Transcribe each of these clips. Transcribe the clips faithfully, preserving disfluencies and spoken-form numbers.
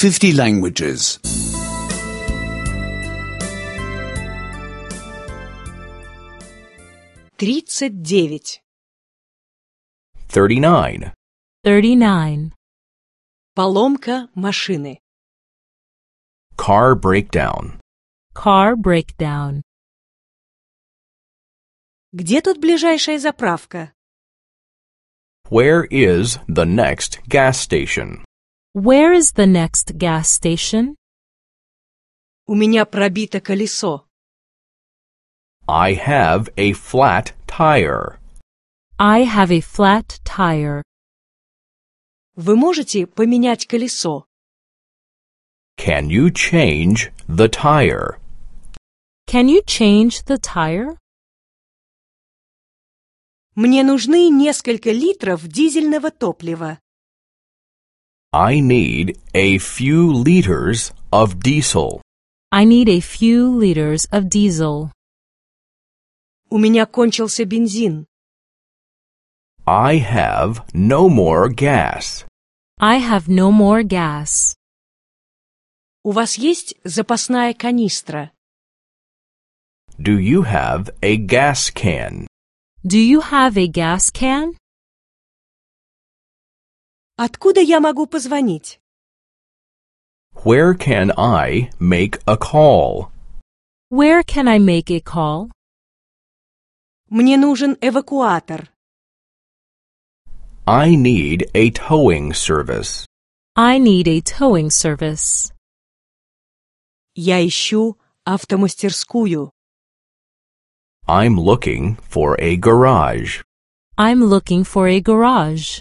fifty languages. Тридцать девять. thirty-nine. thirty-nine. Поломка машины. Car breakdown. Car breakdown. Где тут ближайшая заправка? Where is the next gas station? Where is the next gas station? У меня пробито колесо. I have a flat tire. I have a flat tire. Вы можете поменять колесо? Can you change the tire? Can you change the tire? Мне нужны несколько литров дизельного топлива. I need a few liters of diesel. I need a few liters of diesel. У меня кончился бензин. I have no more gas. I have no more gas. У вас есть запасная канистра? Do you have a gas can? Do you have a gas can? Откуда я могу позвонить? Where can I make a call? Where can I make a call? Мне нужен эвакуатор. I need a towing service. I need a towing service. Я ищу автомастерскую. I'm looking for a garage. I'm looking for a garage.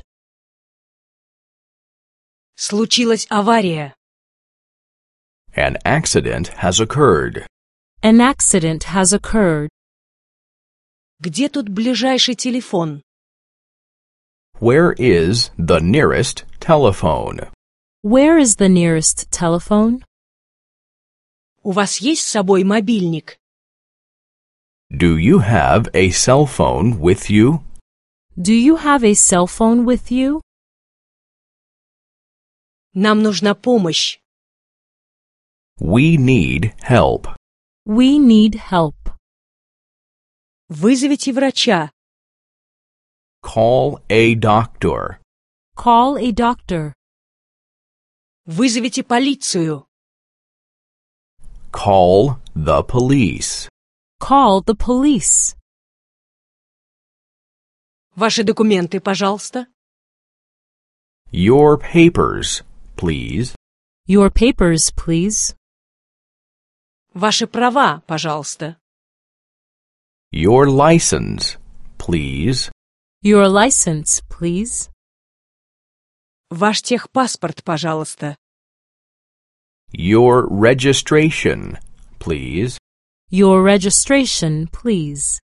Случилась авария. An accident has occurred. An accident has occurred. Где тут ближайший телефон? Where is the nearest telephone? Where is the nearest telephone? У вас есть с собой мобильник? Do you have a cell phone with you? Do you have a cell phone with you? Нам нужна помощь. We need help. We need help. Вызовите врача. Call a doctor. Call a doctor. Вызовите полицию. Call the police. Call the police. Ваши документы, пожалуйста. Your papers, please. Your papers, please. Ваши права, пожалуйста. Your license, please. Your license, please. Ваш техпаспорт, пожалуйста. Your registration, please. Your registration, please.